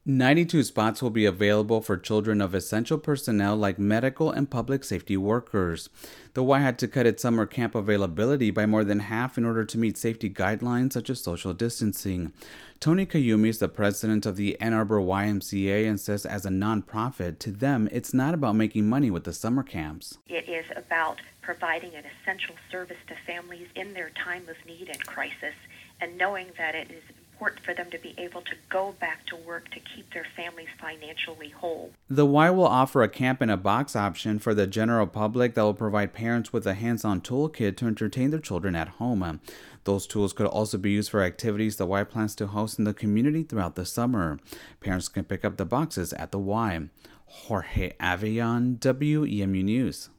92 spots will be available for children of essential personnel like medical and public safety workers. The Y had to cut its summer camp availability by more than half in order to meet safety guidelines such as social distancing. Tony Kayumi is the president of the Ann Arbor YMCA and says, as a nonprofit, to them, it's not about making money with the summer camps. It is about providing an essential service to families in their time of need and crisis, and knowing that it is important for them to be able to go back to work to keep their families financially whole. The Y will offer a camp in a box option for the general public that will provide parents with a hands-on toolkit to entertain their children at home. Those tools could also be used for activities the Y plans to host in the community throughout the summer. Parents can pick up the boxes at the Y. Jorge Avellon, WEMU News.